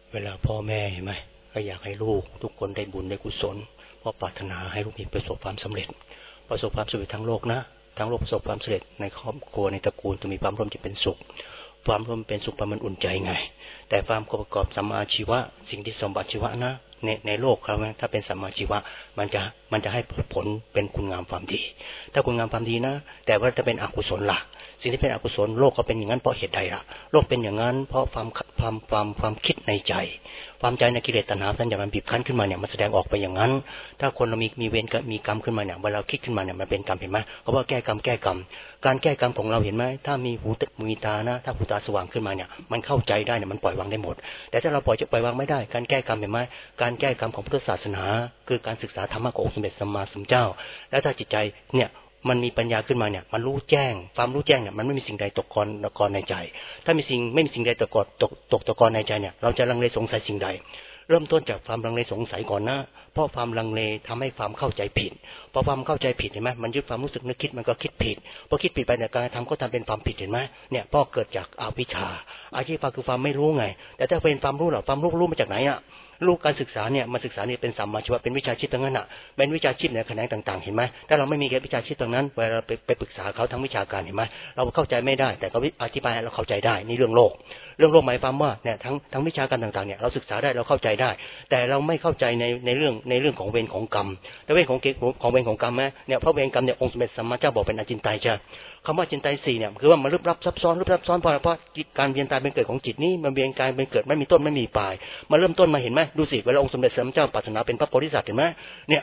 เวลาพ่อแม่เห็นไหมก็อยากให้ลูกทุกคนได้บุญได้กุศลเพราะปรารถนาให้ลูกมีประสบความสำเร็จทั้งโลกนะทั้งโลกประสบความสำเร็จในครอบครัวในตระกูลจะมีความร่วมจะเป็นสุขความร่วมเป็นสุขมันอุ่นใจไงแต่ความประกอบสัมมาชีวะสิ่งที่สมบัติชีวะนะในโลกเขาถ้าเป็นสัมมาชีวะมันจะให้ผลเป็นคุณงามความดีถ้าคุณงามความดีนะแต่ว่าจะเป็นอกุศลล่ะสิ่งที่เป็นอกุศลโลกเขาเป็นอย่างนั้นเพราะเหตุใดล่ะโลกเป็นอย่างนั้นเพราะความคิดในใจความใจในกิเลสตัณหาสัญญามันบีบคั้นขึ้นมาเนี่ยมันแสดงออกไปอย่างนั้นถ้าคนเรามีเวรมีกรรมขึ้นมาเนี่ยเวลาเราคิดขึ้นมาเนี่ยมันเป็นกรรมเห็นไหมเขาว่าแก้กรรมการแก้กรรมของเราเห็นไหมถ้ามีหูมีตานะถ้าหูตาสว่างขึ้นมาเนี่ยมันเข้าใจได้เนี่ยมันปล่อยวางได้หมดแต่ถ้าเราปล่อยวางไม่ได้การแก้กรรมเห็นไหมการแก้กรรมของพุทธศาสนาคือการศึกษาธรรมะขององค์สมเด็จสัมมาสัมพุทธเจ้าแล้วถ้าจิตใจเนี่ยมันมีปัญญาขึ้นมาเนี่ยมันรู้แจ้งความรู้แจ้งเนี่ยมันไม่มีสิ่งใดตกตะกอนในใจถ้าไม่มีสิ่งใดตกตะกอนในใจเนี่ยเราจะลังเลสงสัยสิ่งใดเริ่มต้นจากความลังเลสงสัยก่อนนะเพราะความลังเลทำให้ความเข้าใจผิดพอความเข้าใจผิดเห็นไหมมันยึดความรู้สึกนึกคิดมันก็คิดผิดพอคิดผิดไปเนี่ยการทำก็ทำเป็นความผิดเห็นไหมเนี่ยเพราะเกิดจากอวิชชาคือความไม่รู้ไงแต่ถ้าเป็นความรู้หรอความรู้มาจากไหนอ่ะลูกการศึกษาเนี่ยมาศึกษาเนี่ยเป็นสัมมาชีวะเป็นวิชาชีพทั้งนั้นอ่ะเป็นวิชาชีพในแขนงต่างๆเห็นไหมถ้าเราไม่มีวิชาชีพตรงนั้นเวลาไปปรึกษาเขาทางวิชาการเห็นไหมเราเข้าใจไม่ได้แต่เขาอธิบายให้เราเข้าใจได้นี่เรื่องโลกหมายความว่าเนี่ยทั้งวิชาการต่างๆเนี่ยเราศึกษาได้เราเข้าใจได้แต่เราไม่เข้าใจในเรื่องของเวรของกรรมแต่เวรของเวรของกรรมเนี่ยเพราะเวรกรรมเนี่ยองค์สมเด็จสัมมาเจ้าบอกเป็นอจินไตยใช่คำว่าจินไตย4เนี่ยคือว่ามันลึกลับซับซ้อนเพราะการเวียนตายเป็นเกิดของจิตนี้มันเวียนกายเป็นเกิดไม่มีต้นไม่มีปลายมาเริ่มต้นมาเห็นไหมดูสิเวลาองค์สมเด็จสัมมาเจ้าปรารถนาเป็นพระโพธิสัตว์เห็นไหมเนี่ย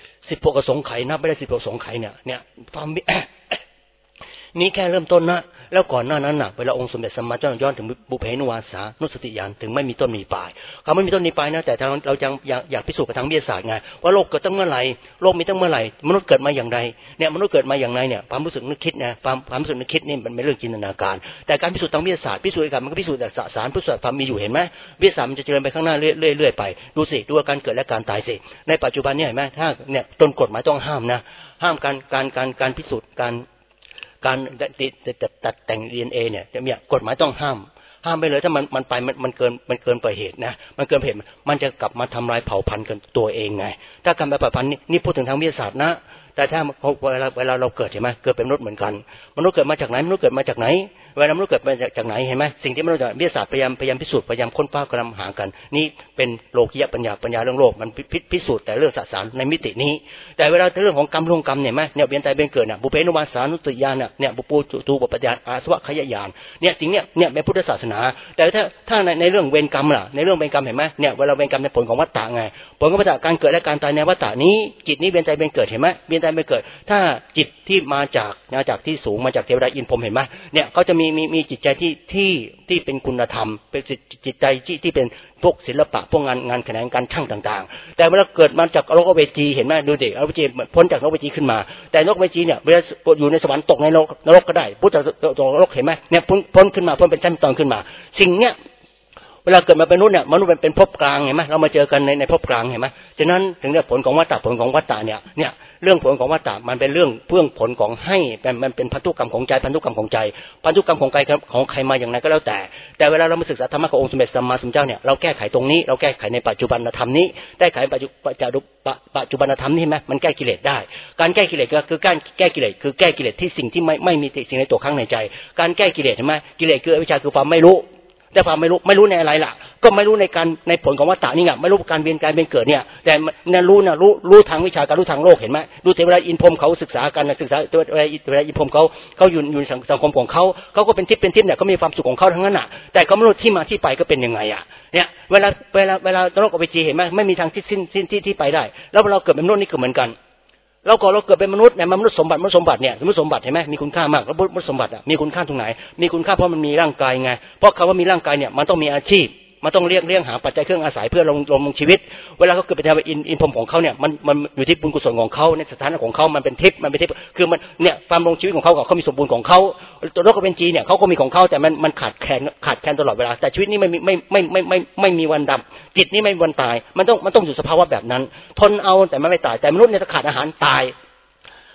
16อสงไขยนับไม่ได้16อสงไขยเนี่ยความนี่แค่เริ่มต้นนะแล้วก่อนหน้านั้นน่ะเวลาองค์สมเด็จสัมมาสัมพุทธเจ้าย้อนถึงบุพเพนิวาสานุสติญาณถึงไม่มีต้นมีปลายเขาไม่มีต้นมีปลายนะแต่เราอยากพิสูจน์กับทางวิทยาศาสตร์ไงว่าโลกเกิดตั้งเมื่อไหร่โลกมีตั้งเมื่อไหร่มนุษย์เกิดมาอย่างไรเนี่ยมนุษย์เกิดมาอย่างไรเนี่ยความรู้สึกนึกคิดนะความรู้สึกนึกคิดนี่มันเป็นเรื่องจินตนาการแต่การพิสูจน์ทางวิทยาศาสตร์พิสูจน์กันมันก็พิสูจน์จากสสารพิสูจน์ความมีอยู่เห็นไหมวิทยาศาสตร์มันจะเจริญไปข้างหน้าเรื่อยไปดูสิดูการเกิดและการตายสิในปัจจุบันเนี่ยเห็นไหมถ้าเนี่ยต้นกฎหมายต้องห้ามนะห้ามการพิสูจน์การตัดแต่ง DNA เนี่ยจะมีกฎหมายต้องห้ามไปเลยถ้ามันไปมันเกินไปเหตุนะมันเกินเหตุมันจะกลับมาทำลายเผ่าพันธุ์กันตัวเองไงถ้าการเผ่าพันธุ์นี่พูดถึงทางวิทยาศาสตร์นะแต่ถ้าเวลาเราเกิดเห็นไหมเกิดเป็นมนุษย์เหมือนกันมนุษย์เกิดมาจากไหนมนุษย์เกิดมาจากไหนเวลามนุษย์เกิดมาจากไหนเห็นไหมสิ่งที่มนุษย์วิทยาศาสตร์พยายามพิสูจน์พยายามค้นคว้ากำลังหากันนี่เป็นโลกิยะปัญญาเรื่องโลกมันพิสูจน์แต่เรื่องสสารในมิตินี้แต่เวลาเรื่องของกรรมเนี่ยไหมเนี่ยเวียนตายเป็นเกิดเนี่ยบุพเพนิวาสานุสติญาณเนี่ยบุปูจูปปัญญาอาสวะขยญาณเนี่ยสิ่งเนี่ยเป็นพุทธศาสนาแต่ถ้าในเรื่องเวรกรรมล่ะในเรื่องเวรกรรมเห็นไหมเนี่ยเวลาเวรกรรมในผลของวัฏฏะไงผลของวัฏฏะการเกิดและการตายในวัฏฏะนี้จิตนี้เวียนตายเป็นเกิดเห็นไหมเวียนตายเป็นเกิดถ้าจิตที่มาจากที่สูงมาจากเทวดาอินพรหมเห็นไหมเนี่ยเขาจะมีจิตใจที่เป็นคุณธรรมเป็นจิตใจที่เป็นพวกศิลปะพวกงานแขนงการช่างต่างๆแต่เวลาเกิดมาจากโลกเวจีเห็นไหมดูดิโลกเวจีพ้นจากโลกเวจีขึ้นมาแต่โลกเวจีเนี่ยเวลาอยู่ในสวรรค์ตกในนรกก็ได้พุทธตกนรกเห็นไหมเนี่ยพ้นขึ้นมาพ้นเป็นชั้นตอนขึ้นมาสิ่งเนี้ยเวลาเกิดมาเป็นมนุษย์เนี่ยมนุษย์เป็นภพกลางเห็นไหมเรามาเจอกันในภพกลางเห็นไหมฉะนั้นถึงเรื่องผลของวัฏฏะเนี่ยเรื่องผลของวัฏฏะมันเป็นเรื่องผลของให้มันเป็นพันธุกรรมของใจพันธุกรรมของใจพันธุกรรมของใครมาอย่างไรก็แล้วแต่เวลาเรามาศึกษาธรรมะขององค์สมเด็จสัมมาสัมพุทธเจ้าเนี่ยเราแก้ไขตรงนี้เราแก้ไขในปัจจุบันธรรมนี้แก้ไขปัจจุบันธรรมนี่ไหมมันแก้กิเลสได้การแก้กิเลสก็คือการแก้กิเลสคือแก้กิเลสที่สิ่งที่ไม่มีสิ่งในตัวข้างในใจการแก้กิเลสเห็นไหมกิเลสคืออวิชชาคือความไม่รู้แต่ความไม่รู้ในอะไรล่ะก็ไม่รู้ในผลของวัฏฏะนี่ไงไม่รู้การเวียนเป็นเกิดเนี่ยแต่เนี่ยรู้ทางวิชาการรู้ทางโลกเห็นไหมดูเทวดาอินพรหมเขาศึกษากันศึกษาเทวดาอินพรหมเขาอยู่ในสังคมของเขาก็เป็นทิพย์เนี่ยเขามีความสุขของเขาทั้งนั้นน่ะแต่เขาไม่รู้ที่มาที่ไปก็เป็นยังไงอ่ะเนี่ยเวลาโลกอเวจีเห็นไหมไม่มีทางสิ้นที่ไปได้แล้วเราเกิดเป็นมนุษย์นี่ก็เหมือนกันเราเกิดเป็นมนุษย์เนี่ยมนุษย์สมบัติเนี่ยมนุษย์สมบัติเห็นไหมมีคุณค่ามากแล้วมนุษย์สมบัติมีคุณค่าตรงไหนมีคุณค่าเพราะมันมีร่างกายไงเพราะคำว่ามีร่างกายเนี่ยมันต้องมีอาชีพมันต้องเลี้ยงหาปัจจัยเครื่องอาศัยเพื่อลงชีวิตเวลาเขาเกิดเป็นเทวดาอินพรหมของเขาเนี่ยมันอยู่ที่บุญกุศลของเขาในสถานะของเขามันเป็นทิพย์คือมันเนี่ยความลงชีวิตของเขามีสมบูรณ์ของเขาตัวโลกเป็นจีเนี่ยเขาก็มีของเขาแต่มันขาดแคลนตลอดเวลาแต่ชีวิตนี้ไม่มีวันดับจิตนี้ไม่มีวันตายมันต้องอยู่สภาวะแบบนั้นทนเอาแต่ไม่ตายแต่มนุษย์เนี่ยถ้าขาดอาหารตาย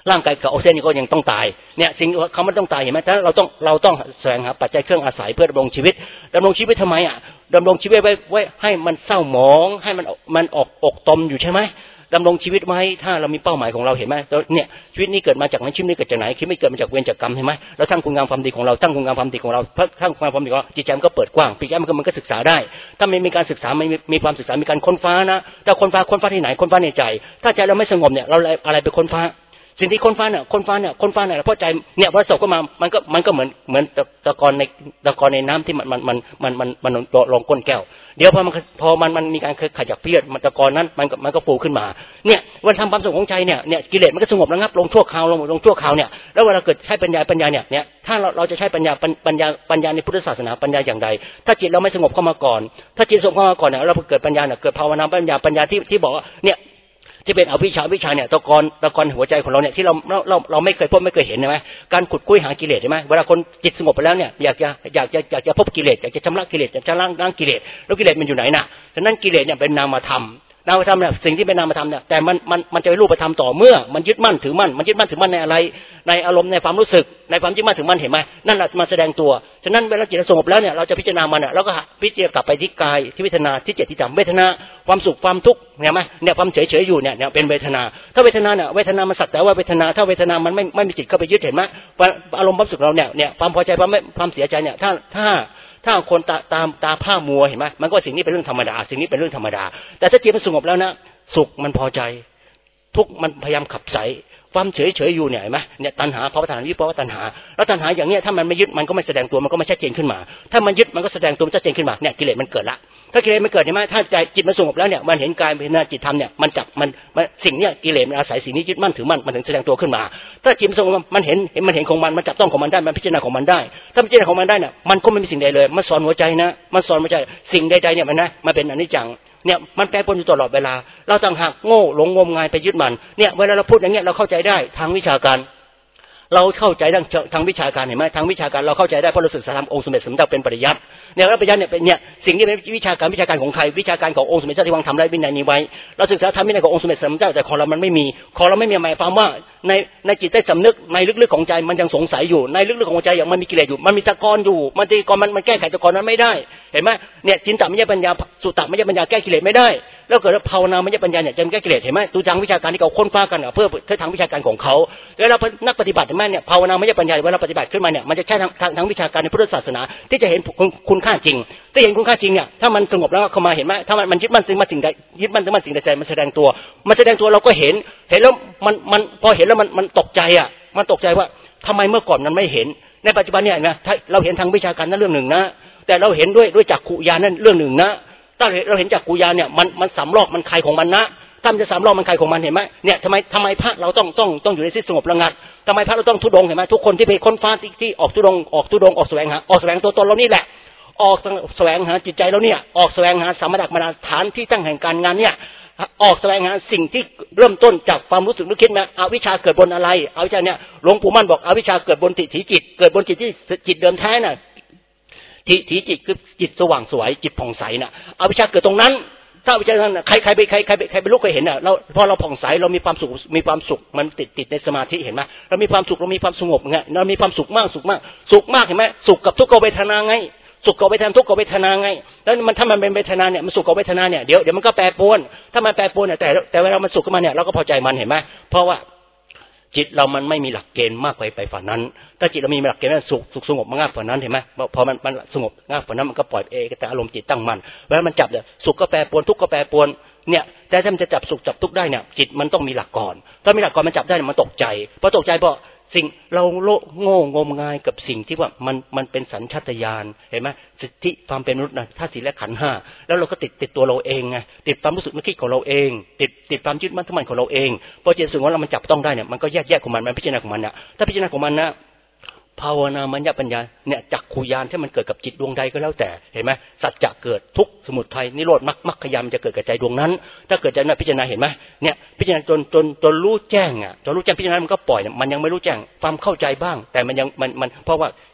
ร่างกายกับออกซิเจนก็ยังต้องตายเนี่ยสิ่งเขาไม่ต้องตายเห็นไหมฉะนั้นเราต้องแสวงหาปัจจัยเครื่องอาศัยเพื่อดำรงชีวิตทำไมดำรงชีวิตไว้ให้มันเศร้าหมองให้มันอกตมอยู่ใช่ไหมดำรงชีวิตไว้ถ้าเรามีเป้าหมายของเราเห็นไหมเนี่ยชีวิตนี้เกิดมาจากไหนชีวิตนี้เกิดจากไหนชีวิตไม่เกิดมาจากเวรจากกรรมเห็นไหมแล้วทั้งคุณงามความดีของเราทั้งคุณงามความดีของเราทั้งคุณงามความดีของเราจิตใจมันก็เปิดกว้างจิตใจมันก็ศึกษาได้ถ้าไม่มีการศึกษาไม่มีความศึกษามีการค้นฟ้านะแต่ค้นฟ้าที่ไหนค้นฟ้าในใจถ้าใจเราไม่สงบเนี่ยเราอะไรไปค้นฟ้าสิ่งที่ค้นฟ้าเนี่ยเพราะใจเนี่ยพอศพก็มามันก็เหมือนตะกอนในน้ำที่มันลงก้นแก้วเดี๋ยวพอมันมีการขยับเพี้ยนมันตะกอนนั้นมันก็ฟูขึ้นมาเนี่ยวันทำความสงบของใจเนี่ยกิเลสมันก็สงบระงับลงชั่วคราวเนี่ยแล้วเวลาเกิดใช้ปัญญาเนี่ยถ้าเราจะใช้ปัญญาในพุทธศาสนาปัญญาอย่างใดถ้าจิตเราไม่สงบเข้ามาก่อนถ้าจิตสงบเข้ามาก่อนเนี่ยเราเกิดปัญญาเนี่ยเกิดภาวนาปัญญาที่บอกว่าเนี่ยที่เป็นอวิชชาเนี่ยตะกอนหัวใจของเราเนี่ยที่เราไม่เคยพบไม่เคยเห็นใช่ไหมการขุดคุ้ยหากิเลสใช่ไหมเวลาคนจิตสงบไปแล้วเนี่ยอยากจะพบกิเลสอยากจะชำระกิเลสอยากจะล้างกิเลสแล้วกิเลสมันอยู่ไหนน่ะฉะนั้นกิเลสเนี่ยเป็นนามธรรมเนี่ยสิ่งที่เป็นนามธรรมเนี่ยแต่มันจะเป็นรูปธรรมต่อเมื่อมันยึดมั่นถือมั่นในอะไรในอารมณ์ในความรู้สึกในความยึดมั่นถือมั่นเห็นไหมนั่นแหละมาแสดงตัวฉะนั้นเวลาจิตสงบแล้วเนี่ยเราจะพิจารณามันเนี่ยเราก็พิจารณากลับไปที่กายที่เวทนาที่จิตที่จำเวทนาความสุขความทุกข์เห็นไหมเนี่ยความเฉยอยู่เนี่ยเป็นเวทนาถ้าเวทนาเนี่ยเวทนามันสักแต่ว่าเวทนาถ้าเวทนามันไม่มีจิตเข้าไปยึดเห็นไหมอารมณ์ความสุขเราเนี่ยความพอใจความเสียใจเนี่ยถ้าคนตาผ้ามัวเห็นไหมมันก็สิ่งนี้เป็นเรื่องธรรมดาแต่ถ้าจิตมันสงบแล้วนะสุขมันพอใจทุกข์มันพยายามขับไสความเฉยอยู่เนี่ยเห็นไหมเนี่ยตัณหาภาวะตัณหาวิภาวะตัณหาแล้วตัณหาอย่างเนี้ยถ้ามันไม่ยึดมันก็ไม่แสดงตัวมันก็ไม่ชัดเจนขึ้นมาถ้ามันยึดมันก็แสดงตัวชัดเจนขึ้นมาเนี่ยกิเลสมันเกิดละถ้ากิเลสมันเกิดเห็นไหมถ้าใจจิตมันสงบแล้วเนี่ยมันเห็นกายเห็นจิตธรรมเนี่ยมันจับมันสิ่งเนี้ยกิเลสมันอาศัยสิ่งนี้ยึดมั่นถือมั่นมันถึงแสดงตัวขึ้นมาถ้าจิตมันสงบมันเห็นของมันจับต้องของมันได้มันพิจารณาของมันได้ถ้าพิจารณาของมันได้เนี่ยมันก็ไม่มีสิ่งใดเลยมันสอนหัวใจนะมันสอนหัวใจสิ่งใดๆเนี่ยมันเป็นอนิจจังเนี่ยมันแปรปรวนอยู่ตลอดเวลาเราต่างหากโง่หลงงมงายไปยึดมันเนี่ยเวลาเราพูดอย่างเงี้ยเราเข้าใจได้ทางวิชาการเราเข้าใจทางวิชาการเห็นไหมทางวิชาการเราเข้าใจได้เพราะเราศึกษาธรรมองค์สมเด็จสมเด็จเป็นปริยัติเนี่ยแล้วปริยัติเนี่ยเป็นเนี่ยสิ่งที่เป็นวิชาการของใครวิชาการขององค์สมเด็จเจ้าที่วางทำได้วินัยนี้ไว้เราศึกษาธรรมวินัยขององค์สมเด็จสมเด็จเจ้าแต่ของเรามันไม่มีหมายความว่าในจิตใต้สำนึกในลึกๆของใจมันยังสงสัยอยู่ในลึกๆของใจอย่างมันมีกิเลสอยู่มันมีตะกอนอยู่มันแก้ไขตะกอนนั้นไม่ได้เห็นไหมเนี่ยจินตไม่ใช่ปัญญาสุตตไม่ใช่ปัญญาแก้กิเลสไม่ได้แล้วเกิดภาวนาไม่ใช่ปัญญาเนี่ยจะแก้กิเลสเห็นไหมดูทางวิชาการที่เขาค้นคว้ากันเพื่อทางวิชาการของเขาแล้วเรานักปฏิบัติเห็นไหมเนี่ยภาวนาไม่ใช่ปัญญาเวลาปฏิบัติขึ้นมาเนี่ยมันจะแค่ทางวิชาการในพุทธศาสนาที่จะเห็นคุณค่าจริงถ้าเห็นคุณค่าจริงเนี่ยถ้ามันสงบแล้วเข้ามาเห็นไหมถ้ามันยึดมั่นสิ่งใดใจมันแสดงตัวเราก็เห็นแล้วมันพอเห็นแล้วมันตกใจอ่ะมันตกใจว่าทำไมเมื่อก่อนมันไม่เห็นในปัจจุบันเนี่ยนะเราเห็นทางวิชาการนั่นเรื่องหนึ่งนะแต่เราเห็นด้วยจักขุญาณนั่นเรื่องหนึ่งนะถ้าเราเห็นจักขุญาณเนี่ยมันสำรอกมันใครของมันนะถ้ามันจะสำรอกมันใครของมันเห็นไหมเนี่ยทำไมพระเราต้องอยู่ในที่สงบระงับทำไมพระเราต้องทุดงเห็นไหมทุกคนที่ไปค้นฟ้าที่ออกทุดงออกแสวงตัวตนเรานี่แหละออกแสวงหาจิตใจเราเนี่ยออกแสวงหาสมถะมาฐานที่ตั้งแห่งการงานเนี่ยออกแสวงหาสิ่งที่เริ่มต้นจากความรู้สึกนึกคิดมาอวิชชาเกิดบนอะไรอวิชชาเนี่ยหลวงปู่มั่นบอกอวิชชาเกิดบนทิฏฐิจิตเกิดบนจิตที่จิตเดิมแท้น่ะทิฏฐิจิตคือจิตสว่างสวยจิตผ่องใสน่ะอวิชชาเกิดตรงนั้นถ้าวิชานั้นใครไปรู้เคยเห็นน่ะเราพอเราผ่องใสเรามีความสุขมันติดในสมาธิเห็นไหมเรามีความสุขเรามีความสงบไงเรามีความสุขมากเห็นไหมสุขกับทุกขเวทนาไงสุขกับเวทนาทุกขเวทนาไงแล้วมันถ้ามันเป็นเวทนาเนี่ยมันสุขกับเวทนาเนี่ยเดี๋ยวมันก็แปรปรวนถ้ามันแปรปรวนเนี่ยแต่เวลามันสุขขึ้นมาเนี่ยเราก็พอใจมันเห็นไหมเพราะว่าจิตเรามันไม่มีหลักเกณฑ์มากไปฝ่านั้นถ้าจิตเรามีหลักเกณฑ์สุขสงบมากฝ่านั้นเห็นไหมพอมันสงบมากฝ่านั้นมันก็ปล่อยแต่อารมณ์จิตตั้งมั่นเวลามันจับเนี่ยสุขก็แปรปรวนทุกข์ก็แปรปรวนเนี่ยแต่ถ้ามันจะจับสุขจับทุกข์ได้เนี่ยจิตมันต้องมีหลักก่อนถ้ามีหลักก่อนมันจับได้มันตกใจเพราะตกใจเพราะสิ่งเราโง่งมงายกับสิ่งที่ว่ามันเป็นสัญชาตญาณเห็นไหมสิทธิความเป็นมนุษย์นะธาตุสี่และขันธ์ห้าแล้วเราก็ติดตัวเราเองไงติดความรู้สึกนึกคิดของเราเองติดความยึดมั่นถือมั่นของเราเองพอจิตสึกว่าเรามันจับต้องได้เนี่ยมันก็แยกของมันพิจารณาของมันนะถ้าพิจารณาของมันนะภาวนามัญญปัญญาเนี่ยจักขุญาณที่มันเกิดกับจิตดวงใดก็แล้วแต่เห็นไหมสัจจะเกิดทุกข์สมุทัยนิโรธมรรคยามจะเกิดกับใจดวงนั้นถ้าเกิดใจนั้นพิจารณาเห็นไหมเนี่ยพิจารณาจนรู้แจ้งอ่ะจนรู้แจ้งพิจารณามันก็ปล่อยมันยังไม่รู้แจ้งความเข้าใจบ้างแต่มันยังมันเพราะว่า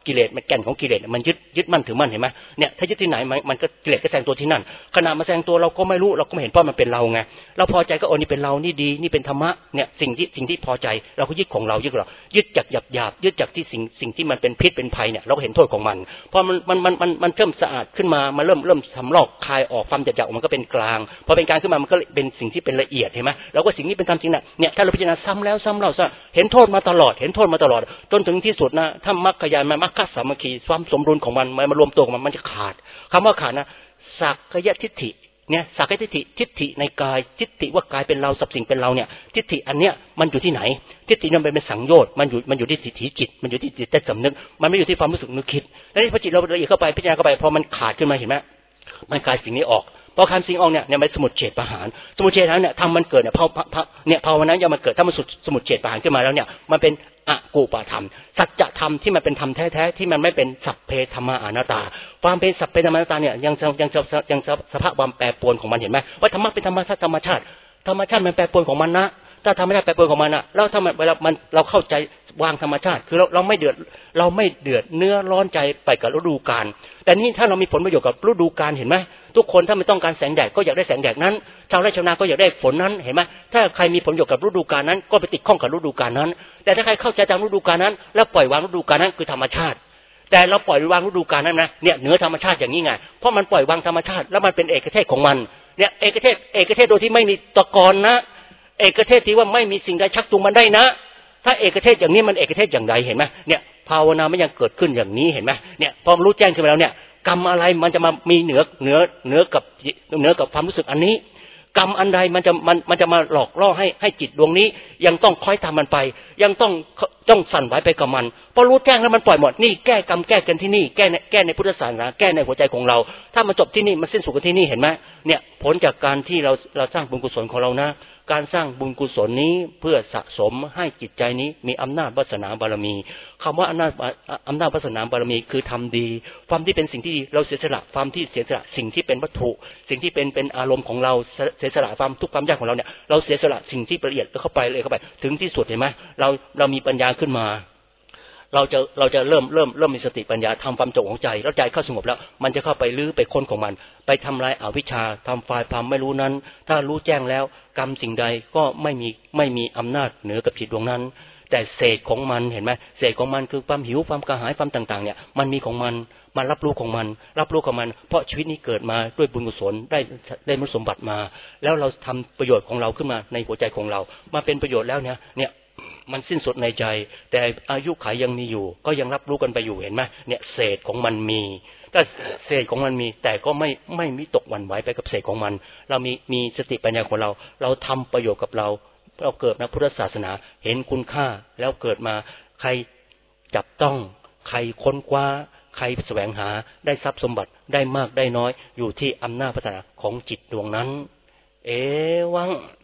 กิเลสมันแก่นของกิเลสมันยึดมั่นถือมั่นเห็นไหมเนี่ยถ้ายึดที่ไหนมันก็กิเลสก็แสดงตัวที่นั่นขณะมาแสดงตัวเราก็ไม่รู้เราก็ไม่เห็นเพราะมันเป็นเราไงเราพอใจก็นี่เป็นเรานี่ดีนี่เป็นธรรมะเนี่ยสิ่งที่พอใจเราก็ยึดของเรายึดจากหยาบยึดจากที่สิ่งที่มันเป็นพิษเป็นภัยเนี่ยเราก็เห็นโทษของมันพอมันเริ่มสะอาดขึ้นมามันเริ่มสำลอกคายออกความหยาบมันก็เป็นกลางพอเป็นกลางขึ้นมามันก็เป็นสิ่งที่เป็นละเอียดเห็นไหมเราก็สิ่งนี้เป็นธรรมจริงเนี่ยถ้าเราพิจารณาซ้ำแล้วซ้ำเล่าเห็นโทษมาตลอดจนถึงที่สุดนะถ้ามรรคญาณมรรคสามัคคีความสมดุลของมันมารวมตัวของมันจะขาดคำว่าขาดนะสักกายทิฏฐิเนี่ยสักกายทิฏฐิในกายทิฏฐิว่ากายเป็นเราสับสิ่งเป็นเราเนี่ยทิฏฐิอันเนี้ยมันอยู่ที่ไหนทิฏฐินั้นเป็นสังโยชน์มันอยู่ที่ทิฏฐิจิตมันอยู่ที่จิตใต้สำนึกมันไม่อยู่ที่ความรู้สึกนึกคิดแล้วนี่พอจิตเราละเอียดเข้าไปพิจารณาเข้าไปพอมันขาดขึ้นมาเห็นไหมมันกลายสิ่งนี้ออกพอคำสิ่งออกเนี่ยมันสมุจเฉทประหารสมุจเฉทเนี่ยทำมันเกิดเนี่ยภาวนายังมันเกิดถ้ามันสมุจเฉทประหารขึ้นมาแล้วเนี่ยมันเป็นอกูปธรรมสัจธรรมที่มันเป็นธรรมแท้ๆที่มันไม่เป็นสัพเพธรรมอนัตตาความเป็นสัพเพธรรมอนัตตาเนี่ยยังสภาพความแปรปรวนของมันเห็นไหมว่าธรรมะเป็นธรรมชาติมันแปรปรวนของมันนะถ้าทำไม่ได้แปรปรวนของมันนะแล้วถ้าเวลามันเราเข้าใจวางธรรมชาติคือเราไม่เดือดเนื้อร้อนใจไปกับฤดูกาลแต่นี่ถ้าเรามีผลประโยชน์กับฤดูกาลเห็นไหมทุกคนถ้าไม่ต้องการแสงแดดก็อยากได้แสงแดดนั้นชาวไร่ชาวนาก็อยากได้ฝนนั้นเห็นไหมถ้าใครมีผลประโยชน์กับฤดูกาลนั้นก็ไปติดข้องกับฤดูกาลนั้นแต่ถ้าใครเข้าใจตามฤดูกาลนั้นแล้วปล่อยวางฤดูกาลนั้นคือธรรมชาติแต่เราปล่อยวางฤดูกาลนั้นนะเนี่ยเหนือธรรมชาติอย่างนี้ไงเพราะมันปล่อยวางธรรมชาติแล้วมันเป็นเอกเทศของมันเนี่ยเอกเทศโดยที่ไม่มีตะกอนนะเอกเทศที่ว่าไม่มีสิ่งใดชักจูงมันได้นะถ้าเอกเทศอย่างนี้มันเอกเทศอย่างไรเห็นไหมเนี่ยภาวนาไม่ยังเกิดขึ้นอย่างนี้เห็นไหมเนี่ยพอรู้แจ้งขึ้นมาแล้วเนี่ยกรรมอะไรมันจะมามีเหนือกับความรู้สึกอันนี้กรรมอันใดมันจะมาหลอกล่อให้จิตดวงนี้ยังต้องคอยทำมันไปยังต้องสั่นไหวไปกับมันพอรู้แจ้งแล้วมันปล่อยหมดนี่แก้กรรมแก้กันที่นี่แก้ในพุทธศาสนาแก้ในหัวใจของเราถ้ามันจบที่นี่มันสิ้นสุดกันที่นี่เห็นไหมเนี่ยผลจากการที่เราสร้างบุญกุศลของเรานะการสร้างบุญกุศลนี้เพื่อสะสมให้จิตใจนี้มีอำนาจวาสนาบารมีคำว่าอำนาจวาสนาบารมีคือทำดีความที่เป็นสิ่งที่ดีเราเสียสละความที่เสียสละสิ่งที่เป็นวัตถุสิ่งที่เป็นอารมณ์ของเราเสียสละความทุกข์ความยากของเราเนี่ยเราเสียสละสิ่งที่ละเอียดเข้าไปถึงที่สุดเห็นไหมเรามีปัญญาขึ้นมาเราจะเริ่มมีสติปัญญาทำความจบของใจแล้วใจเข้าสงบแล้วมันจะเข้าไปลื้อไปค้นของมันไปทำลายอวิชชาทำฝ่ายความไม่รู้นั้นถ้ารู้แจ้งแล้วกรรมสิ่งใดก็ไม่มีอำนาจเหนือกับจิตดวงนั้นแต่เศษของมันเห็นไหมเศษของมันคือความหิวความกระหายความต่างๆเนี่ยมันมีของมันรับรู้ของมันเพราะชีวิตนี้เกิดมาด้วยบุญกุศลได้มนุษย์สมบัติมาแล้วเราทำประโยชน์ของเราขึ้นมาในหัวใจของเรามาเป็นประโยชน์แล้วเนี่ยมันสิ้นสุดในใจแต่อายุขัยยังมีอยู่ก็ยังรับรู้กันไปอยู่เห็นไหมเนี่ยเศษของมันมีถ้าเศษของมันมีแต่ก็ไม่มีตกหวั่นไหวไปกับเศษของมันเรามีสติปัญญาของเราทำประโยชน์กับเราเกิดนะพุทธศาสนาเห็นคุณค่าแล้วเกิดมาใครจับต้องใครค้นคว้าใครแสวงหาได้ทรัพย์สมบัติได้มากได้น้อยอยู่ที่อำนาจพัฒนาของจิตดวงนั้นเอวัง